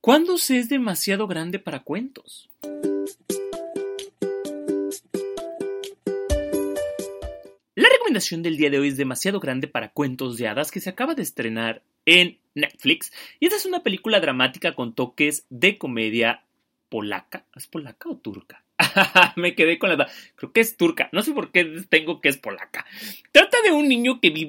¿Cuándo se es demasiado grande para cuentos? La recomendación del día de hoy es Demasiado grande para cuentos de hadas, que se acaba de estrenar en Netflix, y esta es una película dramática con toques de comedia polaca. ¿Es polaca o turca? Me quedé con la duda. Creo que es turca. No sé por qué tengo que es polaca. Trata de un niño que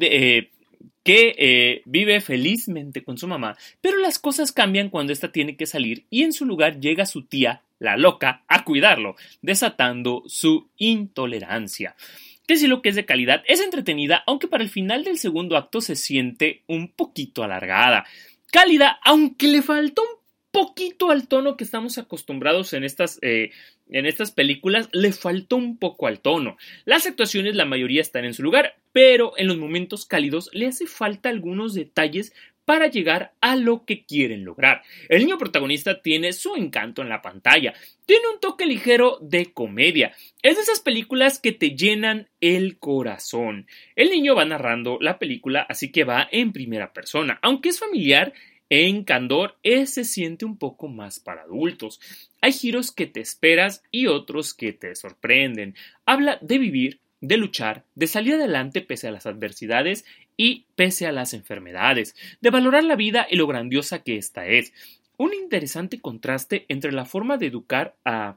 vive felizmente con su mamá, pero las cosas cambian cuando ésta tiene que salir y en su lugar llega su tía, la loca, a cuidarlo, desatando su intolerancia. Que si lo que es de calidad, es entretenida, aunque para el final del segundo acto se siente un poquito alargada. Cálida, aunque le faltó un poquito al tono que estamos acostumbrados en estas películas, le faltó un poco al tono. Las actuaciones, la mayoría están en su lugar, pero en los momentos cálidos le hace falta algunos detalles para llegar a lo que quieren lograr. El niño protagonista tiene su encanto en la pantalla, tiene un toque ligero de comedia, es de esas películas que te llenan el corazón. El niño va narrando la película, así que va en primera persona, aunque es familiar. En candor, se siente un poco más para adultos. Hay giros que te esperas y otros que te sorprenden. Habla de vivir, de luchar, de salir adelante pese a las adversidades y pese a las enfermedades, de valorar la vida y lo grandiosa que ésta es. Un interesante contraste entre la forma de educar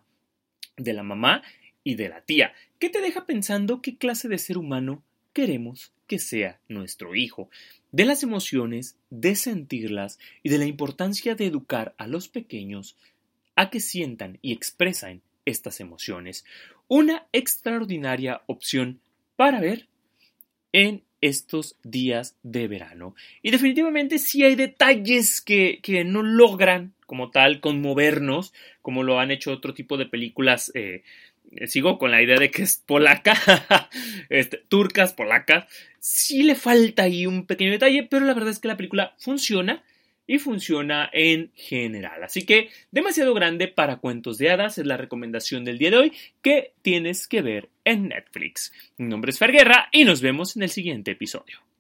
de la mamá y de la tía, que te deja pensando qué clase de ser humano queremos que sea nuestro hijo. De las emociones, de sentirlas y de la importancia de educar a los pequeños a que sientan y expresen estas emociones. Una extraordinaria opción para ver en estos días de verano. Y definitivamente sí hay detalles que no logran como tal conmovernos, como lo han hecho otro tipo de películas. Sigo con la idea de que es polaca, turcas, polacas. Sí le falta ahí un pequeño detalle, pero la verdad es que la película funciona y funciona en general. Así que Demasiado grande para cuentos de hadas es la recomendación del día de hoy que tienes que ver en Netflix. Mi nombre es Fer Guerra y nos vemos en el siguiente episodio.